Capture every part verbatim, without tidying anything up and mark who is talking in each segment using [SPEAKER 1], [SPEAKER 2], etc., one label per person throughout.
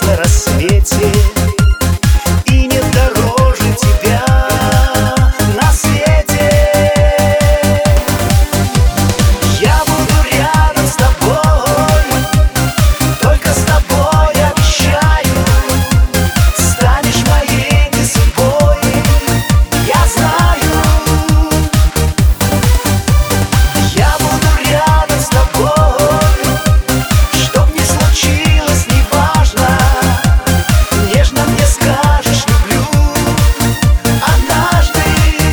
[SPEAKER 1] появлюсь на рассвете, и нет дороже тебя на свете. Я буду рядом с тобой, только с тобой, обещаю. Станешь моей ты судьбой, я знаю. Я буду рядом с тобой, чтоб ни случилось, неважно. Нежно мне скажешь люблю однажды.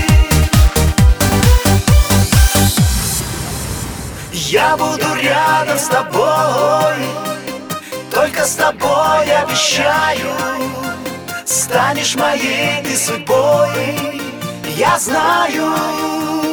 [SPEAKER 1] Я буду рядом с тобой, только с тобой, обещаю. Станешь моей ты судьбой, я знаю.